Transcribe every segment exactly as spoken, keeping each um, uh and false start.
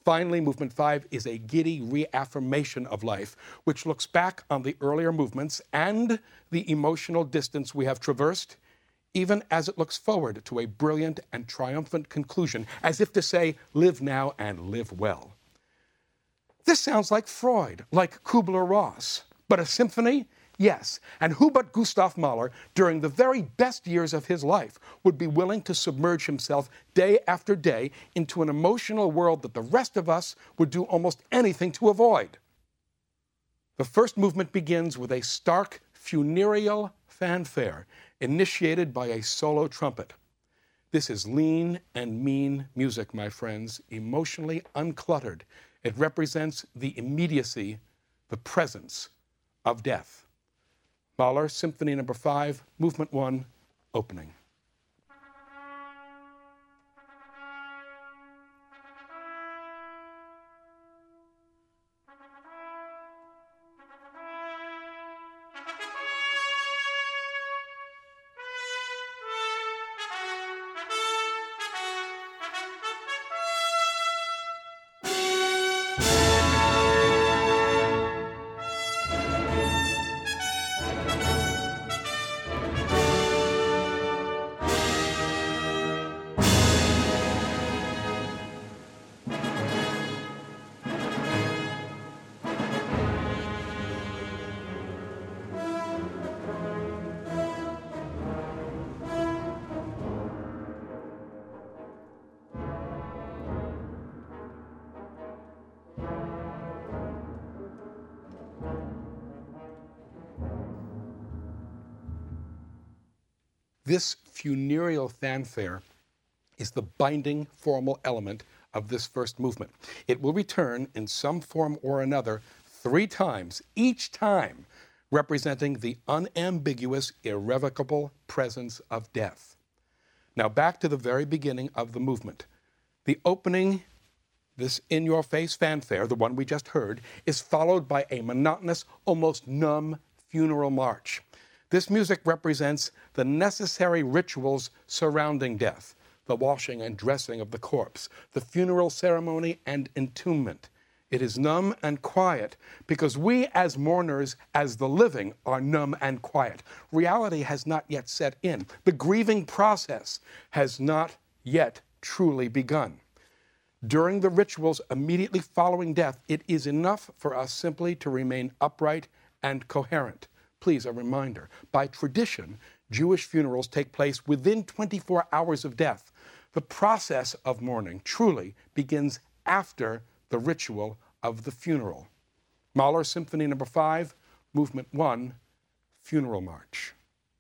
Finally, Movement five is a giddy reaffirmation of life, which looks back on the earlier movements and the emotional distance we have traversed, even as it looks forward to a brilliant and triumphant conclusion, as if to say, live now and live well. This sounds like Freud, like Kubler-Ross. But a symphony? Yes. And who but Gustav Mahler, during the very best years of his life, would be willing to submerge himself day after day into an emotional world that the rest of us would do almost anything to avoid? The first movement begins with a stark, funereal fanfare initiated by a solo trumpet. This is lean and mean music, my friends, emotionally uncluttered. It represents the immediacy, the presence of death. Mahler, Symphony Number five, Movement one, opening. This funereal fanfare is the binding formal element of this first movement. It will return in some form or another three times, each time representing the unambiguous, irrevocable presence of death. Now back to the very beginning of the movement. The opening, this in-your-face fanfare, the one we just heard, is followed by a monotonous, almost numb funeral march. This music represents the necessary rituals surrounding death, the washing and dressing of the corpse, the funeral ceremony and entombment. It is numb and quiet because we as mourners, as the living, are numb and quiet. Reality has not yet set in. The grieving process has not yet truly begun. During the rituals immediately following death, it is enough for us simply to remain upright and coherent. Please, a reminder, by tradition, Jewish funerals take place within twenty-four hours of death. The process of mourning truly begins after the ritual of the funeral. Mahler, Symphony Number five, Movement one, Funeral March.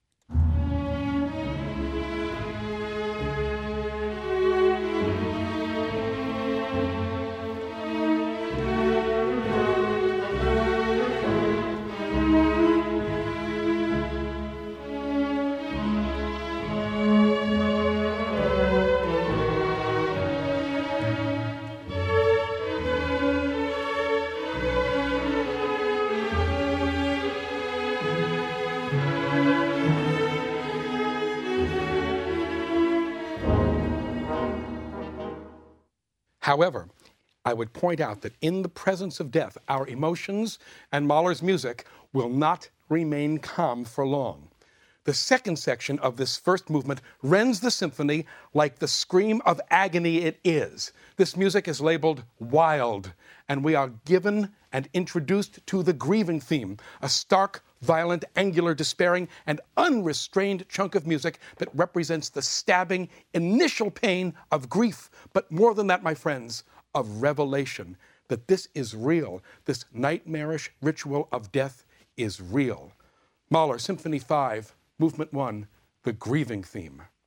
However, I would point out that in the presence of death, our emotions and Mahler's music will not remain calm for long. The second section of this first movement rends the symphony like the scream of agony it is. This music is labeled wild, and we are given and introduced to the grieving theme, a stark, violent, angular, despairing, and unrestrained chunk of music that represents the stabbing initial pain of grief. But more than that, my friends, of revelation, that this is real. This nightmarish ritual of death is real. Mahler, Symphony five, Movement one, the grieving theme.